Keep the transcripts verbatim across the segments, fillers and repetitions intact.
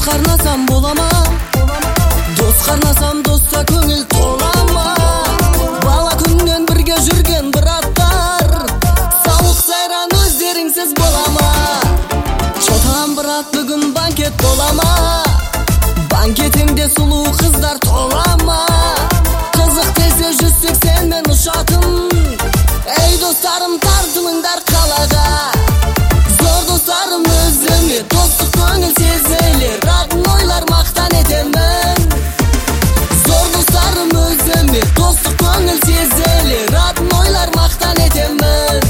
карнасам болама, дос карнасам доска көңүл толама. Бала күндөн бирге жүрген браттар, саулык сайран өздеріңсіз болама. Чотам брат, бүгүн банкет болама, банкетимде сулуу кыздар толама. Кызык десе жүз сексен мен ушатым, эй достарым тартылыңдар калага. Зор достарым өзүмө достук көңүл сезели, роднойлар мактан этемен. Зор достарым өзүмө достук көңүл сезели, роднойлар мактан этемен.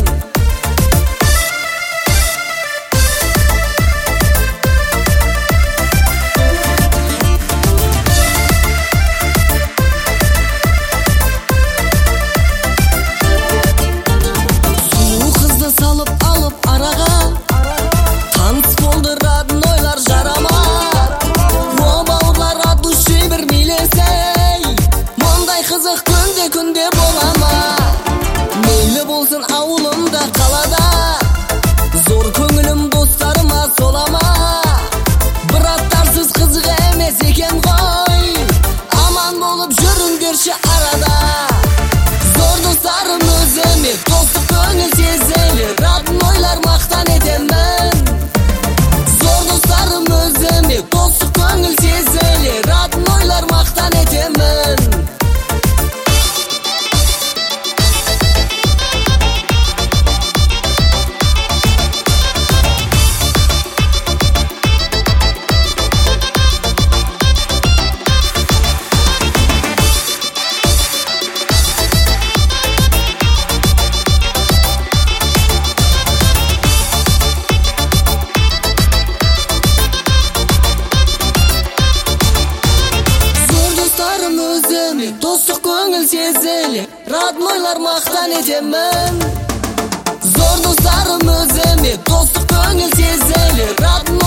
Сулуу кызды салып алып арага, таныс болду роднойлар жарама. О бауырлар, от души бир милесей, мондай кызык күндө күндө болама. Мейлі болсын ауылымда калада, зор көңүлүм достарыма солама. Браттарсыз кызык эмес экен гой, аман болуп жүрүңдөрчү арада. Зор достарым өзүмө достук көңүл сезели, роднойлар мактан этемен. Зор достарым өзүмө достук көңүл сезели, роднойлар мактан этемен. Достук көңүл сезели, роднойлар мактан этемен. Зор достарым өзүмө достук көңүл сезели, роднойлар